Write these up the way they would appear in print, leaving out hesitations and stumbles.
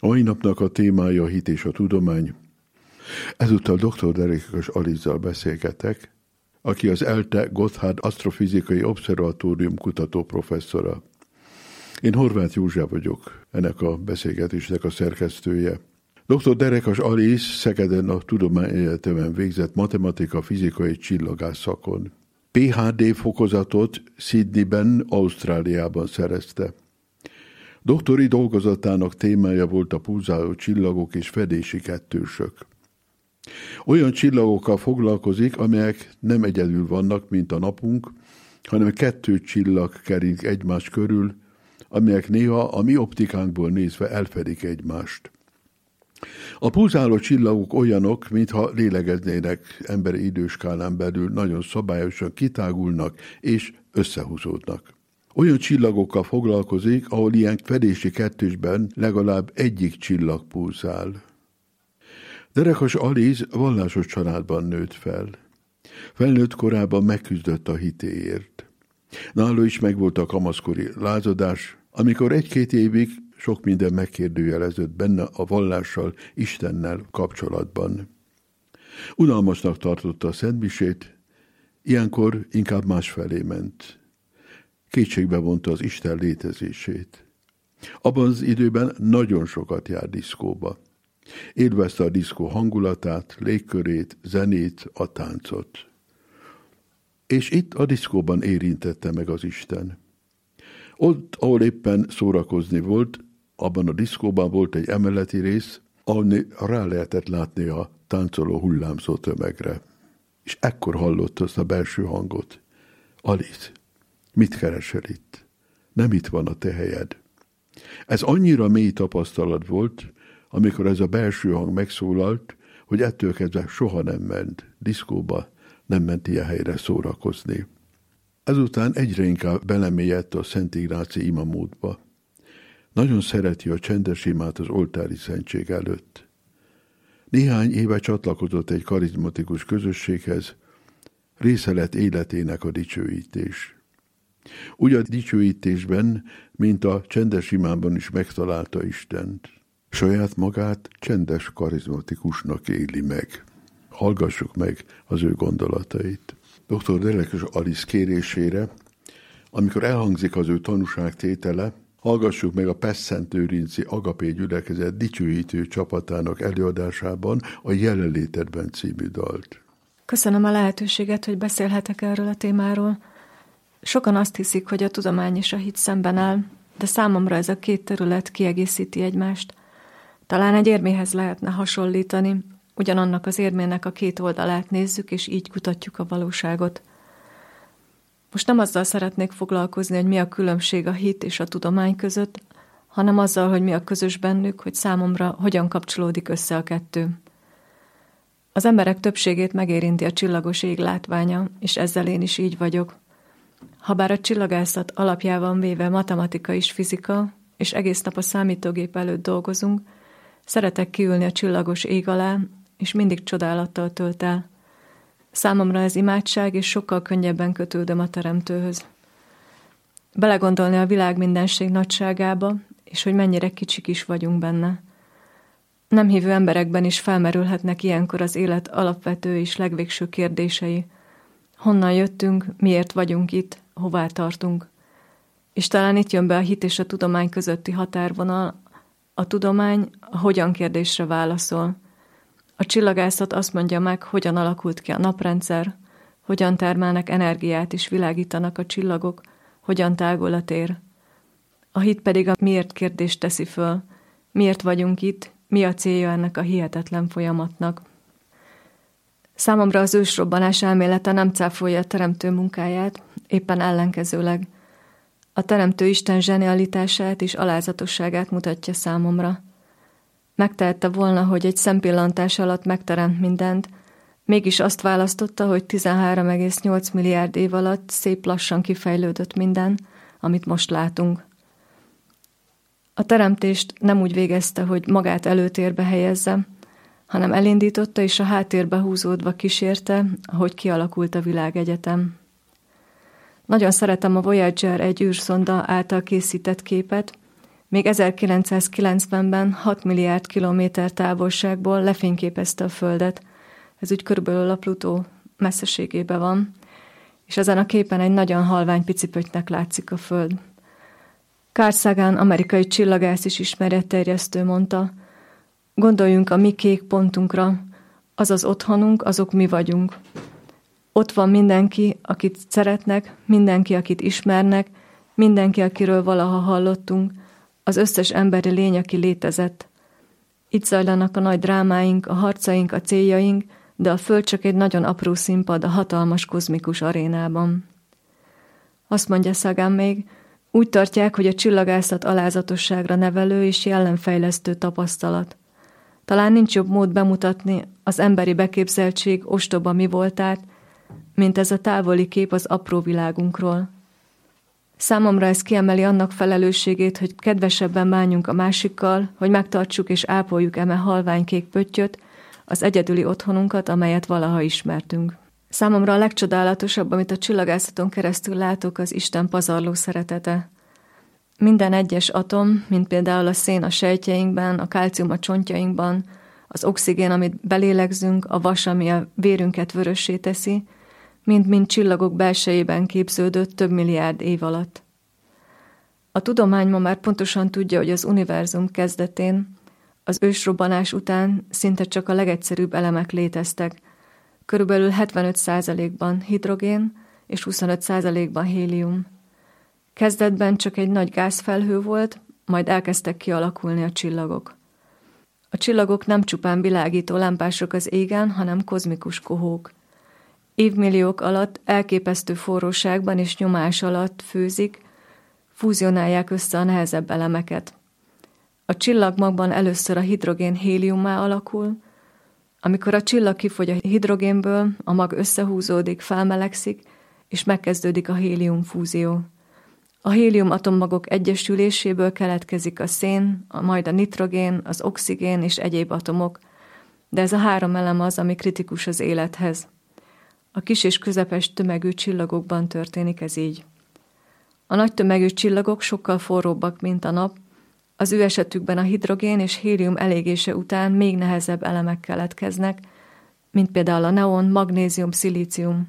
A mai napnak a témája a hit és a tudomány. Ezúttal dr. Derekas Alizzal beszélgetek, aki az ELTE Gotthard Asztrofizikai Obszervatórium kutató professzora. Én Horváth József vagyok, ennek a beszélgetésnek a szerkesztője. Dr. Derekas Aliz Szegeden a Tudományegyetemen végzett matematika, fizikai csillagász szakon. PhD fokozatot Sydneyben, Ausztráliában szerezte. Doktori dolgozatának témája volt a pulzáló csillagok és fedési kettősök. Olyan csillagokkal foglalkozik, amelyek nem egyedül vannak, mint a napunk, hanem 2 csillag kering egymás körül, amelyek néha a mi optikánkból nézve elfedik egymást. A pulzáló csillagok olyanok, mintha lélegeznének emberi időskálán belül, nagyon szabályosan kitágulnak és összehúzódnak. Olyan csillagokkal foglalkozik, ahol ilyen fedési kettősben legalább egyik csillag pulzál. Derekas Aliz vallásos családban nőtt fel. Felnőtt korában megküzdött a hitéért. Nála is megvolt a kamaszkori lázadás, amikor 1-2 évig sok minden megkérdőjelezett benne a vallással, Istennel kapcsolatban. Unalmasnak tartotta a szentmisét, ilyenkor inkább másfelé ment. Kétségbe vonta az Isten létezését. Abban az időben nagyon sokat járt diszkóba. Élvezte a diszkó hangulatát, légkörét, zenét, a táncot. És itt a diszkóban érintette meg az Isten. Ott, ahol éppen szórakozni volt, abban a diszkóban volt egy emeleti rész, ahol rá lehetett látni a táncoló hullámzó tömegre. És ekkor hallott azt a belső hangot. Aliz, mit keresel itt? Nem itt van a te helyed. Ez annyira mély tapasztalat volt, amikor ez a belső hang megszólalt, hogy ettől kezdve soha nem ment diszkóba, nem ment ilyen helyre szórakozni. Ezután egyre inkább belemélyedt a Szent Ignáci imamódba. Nagyon szereti a csendes imát az oltári szentség előtt. Néhány éve csatlakozott egy karizmatikus közösséghez, része lett életének a dicsőítés. Úgy a dicsőítésben, mint a csendes imában is megtalálta Istent. Saját magát csendes karizmatikusnak éli meg. Hallgassuk meg az ő gondolatait. Dr. Derekas Aliz kérésére, amikor elhangzik az ő tanúságtétele, hallgassuk meg a Pesszentőrinci Agapé gyülekezet dicsőítő csapatának előadásában a Jelenlétedben című dalt. Köszönöm a lehetőséget, hogy beszélhetek erről a témáról. Sokan azt hiszik, hogy a tudomány és a hit szemben áll, de számomra ez a 2 terület kiegészíti egymást. Talán egy érméhez lehetne hasonlítani, ugyanannak az érmének a 2 oldalát nézzük, és így kutatjuk a valóságot. Most nem azzal szeretnék foglalkozni, hogy mi a különbség a hit és a tudomány között, hanem azzal, hogy mi a közös bennük, hogy számomra hogyan kapcsolódik össze a 2. Az emberek többségét megérinti a csillagos ég látványa, és ezzel én is így vagyok. Habár a csillagászat alapjában véve matematika és fizika, és egész nap a számítógép előtt dolgozunk, szeretek kiülni a csillagos ég alá, és mindig csodálattal tölt el. Számomra ez imádság, és sokkal könnyebben kötődöm a Teremtőhöz. Belegondolni a világ mindenség nagyságába, és hogy mennyire kicsik is vagyunk benne. Nem hívő emberekben is felmerülhetnek ilyenkor az élet alapvető és legvégső kérdései. Honnan jöttünk, miért vagyunk itt, hová tartunk. És talán itt jön be a hit és a tudomány közötti határvonal. A tudomány a hogyan kérdésre válaszol. A csillagászat azt mondja meg, hogyan alakult ki a naprendszer, hogyan termelnek energiát és világítanak a csillagok, hogyan tágul a tér. A hit pedig a miért kérdést teszi föl. Miért vagyunk itt, mi a célja ennek a hihetetlen folyamatnak. Számomra az ősrobbanás elmélete nem cáfolja a teremtő munkáját, éppen ellenkezőleg. A teremtő Isten zsenialitását és alázatosságát mutatja számomra. Megtehette volna, hogy egy szempillantás alatt megteremt mindent, mégis azt választotta, hogy 13,8 milliárd év alatt szép lassan kifejlődött minden, amit most látunk. A teremtést nem úgy végezte, hogy magát előtérbe helyezze, hanem elindította és a háttérbe húzódva kísérte, ahogy kialakult a világegyetem. Nagyon szeretem a Voyager 1 űrszonda által készített képet, Még 1990-ben 6 milliárd kilométer távolságból lefényképezte a Földet. Ez úgy körülbelül a Plutó messzeségében van, és ezen a képen egy nagyon halvány picipöttynek látszik a Föld. Carl Sagan, amerikai csillagász is ismeretterjesztő mondta, gondoljunk a mi kék pontunkra, az az otthonunk, azok mi vagyunk. Ott van mindenki, akit szeretnek, mindenki, akit ismernek, mindenki, akiről valaha hallottunk, az összes emberi lény, aki létezett. Itt zajlanak a nagy drámáink, a harcaink, a céljaink, de a Föld csak egy nagyon apró színpad a hatalmas kozmikus arénában. Azt mondja Sagan még, úgy tartják, hogy a csillagászat alázatosságra nevelő és jellemfejlesztő tapasztalat. Talán nincs jobb mód bemutatni az emberi beképzeltség ostoba mi voltát, mint ez a távoli kép az apró világunkról. Számomra ez kiemeli annak felelősségét, hogy kedvesebben bánjunk a másikkal, hogy megtartsuk és ápoljuk eme halványkék pöttyöt, az egyedüli otthonunkat, amelyet valaha ismertünk. Számomra a legcsodálatosabb, amit a csillagászaton keresztül látok, az Isten pazarló szeretete. Minden egyes atom, mint például a szén a sejtjeinkben, a kalcium a csontjainkban, az oxigén, amit belélegzünk, a vas, ami a vérünket vörössé teszi, mind-mind csillagok belsejében képződött több milliárd év alatt. A tudomány ma már pontosan tudja, hogy az univerzum kezdetén, az ősrobbanás után szinte csak a legegyszerűbb elemek léteztek, körülbelül 75%-ban hidrogén és 25%-ban hélium. Kezdetben csak egy nagy gázfelhő volt, majd elkezdtek kialakulni a csillagok. A csillagok nem csupán világító lámpások az égen, hanem kozmikus kohók. Évmilliók alatt elképesztő forróságban és nyomás alatt főzik, fúzionálják össze a nehezebb elemeket. A csillagmagban először a hidrogén héliummá alakul, amikor a csillag kifogy a hidrogénből, a mag összehúzódik, felmelegszik, és megkezdődik a hélium fúzió. A hélium atommagok egyesüléséből keletkezik a szén, majd a nitrogén, az oxigén és egyéb atomok, de ez a három elem az, ami kritikus az élethez. A kis és közepes tömegű csillagokban történik ez így. A nagy tömegű csillagok sokkal forróbbak, mint a nap, az ő esetükben a hidrogén és hélium elégése után még nehezebb elemek keletkeznek, mint például a neon, magnézium, szilícium.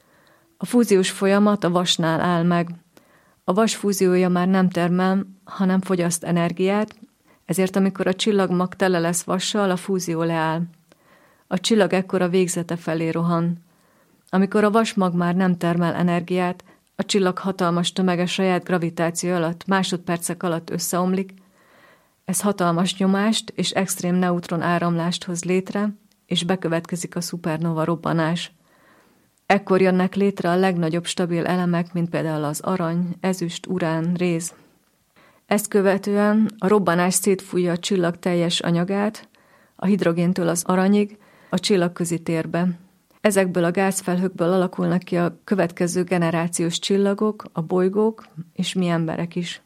A fúziós folyamat a vasnál áll meg. A vas fúziója már nem termel, hanem fogyaszt energiát, ezért amikor a csillagmag tele lesz vassal, a fúzió leáll. A csillag ekkor a végzete felé rohan. Amikor a vasmag már nem termel energiát, a csillag hatalmas tömege saját gravitáció alatt, másodpercek alatt összeomlik, ez hatalmas nyomást és extrém neutron áramlást hoz létre, és bekövetkezik a szupernova robbanás. Ekkor jönnek létre a legnagyobb stabil elemek, mint például az arany, ezüst, urán, réz. Ezt követően a robbanás szétfújja a csillag teljes anyagát, a hidrogéntől az aranyig, a csillagközi térbe. Ezekből a gázfelhőkből alakulnak ki a következő generációs csillagok, a bolygók és mi emberek is.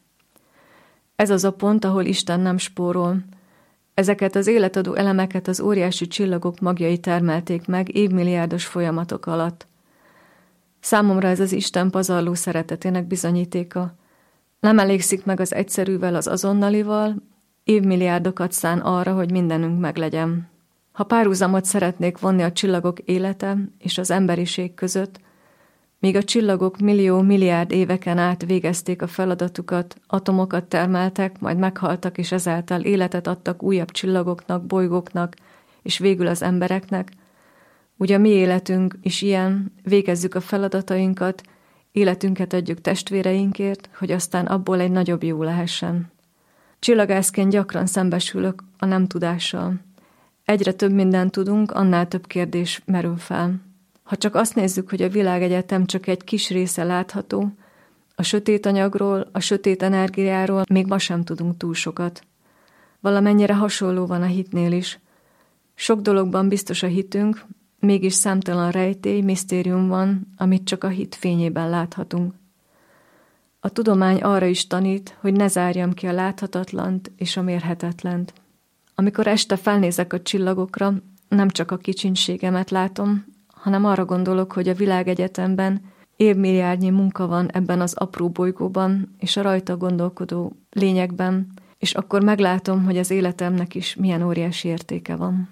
Ez az a pont, ahol Isten nem spórol. Ezeket az életadó elemeket az óriási csillagok magjai termelték meg évmilliárdos folyamatok alatt. Számomra ez az Isten pazarló szeretetének bizonyítéka. Nem elégszik meg az egyszerűvel, az azonnalival, évmilliárdokat szán arra, hogy mindenünk meglegyen. Ha párhuzamot szeretnék vonni a csillagok élete és az emberiség között, míg a csillagok millió-milliárd éveken át végezték a feladatukat, atomokat termeltek, majd meghaltak, és ezáltal életet adtak újabb csillagoknak, bolygóknak, és végül az embereknek, ugye a mi életünk is ilyen, végezzük a feladatainkat, életünket adjuk testvéreinkért, hogy aztán abból egy nagyobb jó lehessen. Csillagászként gyakran szembesülök a nem tudással. Egyre több mindent tudunk, annál több kérdés merül fel. Ha csak azt nézzük, hogy a világegyetem csak egy kis része látható, a sötét anyagról, a sötét energiáról még ma sem tudunk túl sokat. Valamennyire hasonló van a hitnél is. Sok dologban biztos a hitünk, mégis számtalan rejtély, misztérium van, amit csak a hit fényében láthatunk. A tudomány arra is tanít, hogy ne zárjam ki a láthatatlant és a mérhetetlent. Amikor este felnézek a csillagokra, nem csak a kicsinségemet látom, hanem arra gondolok, hogy a világegyetemben évmilliárdnyi munka van ebben az apró bolygóban és a rajta gondolkodó lényekben, és akkor meglátom, hogy az életemnek is milyen óriási értéke van.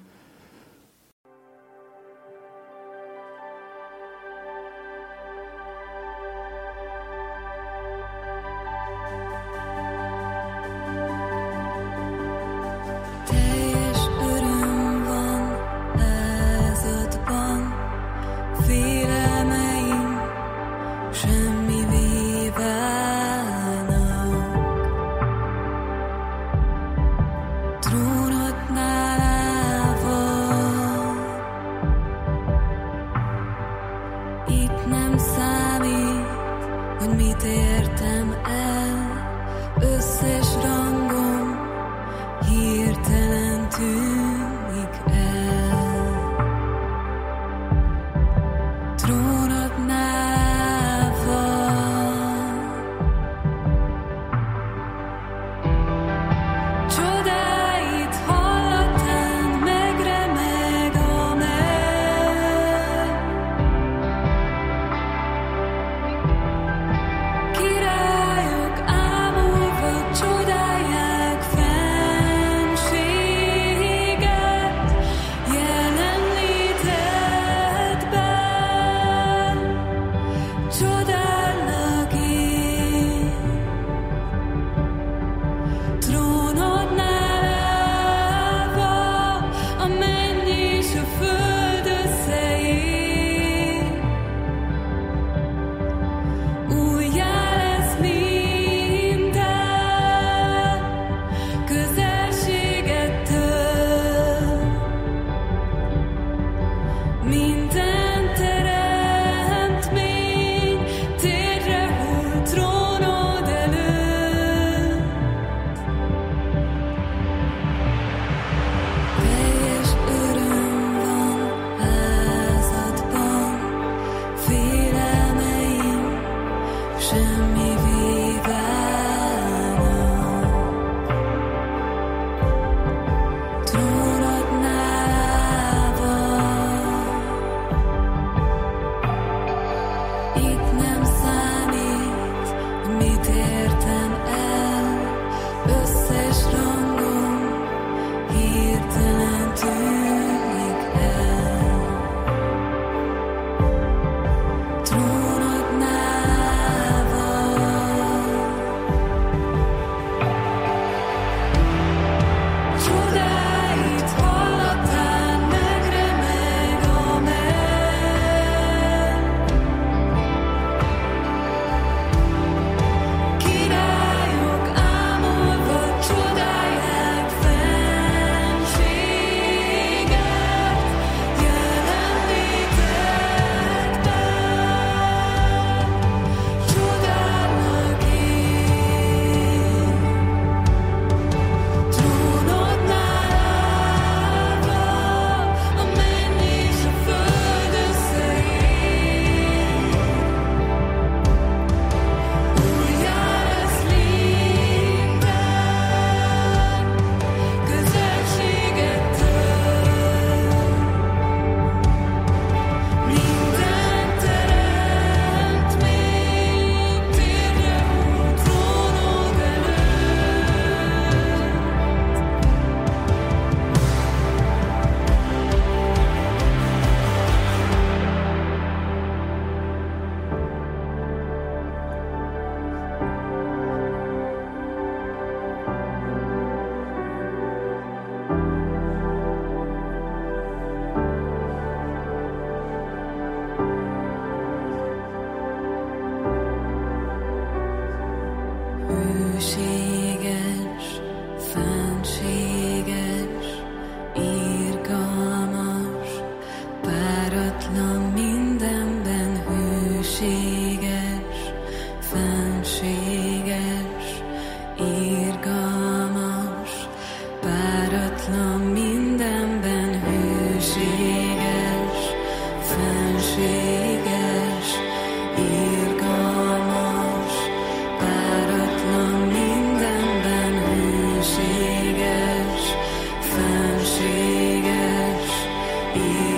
Fenséges,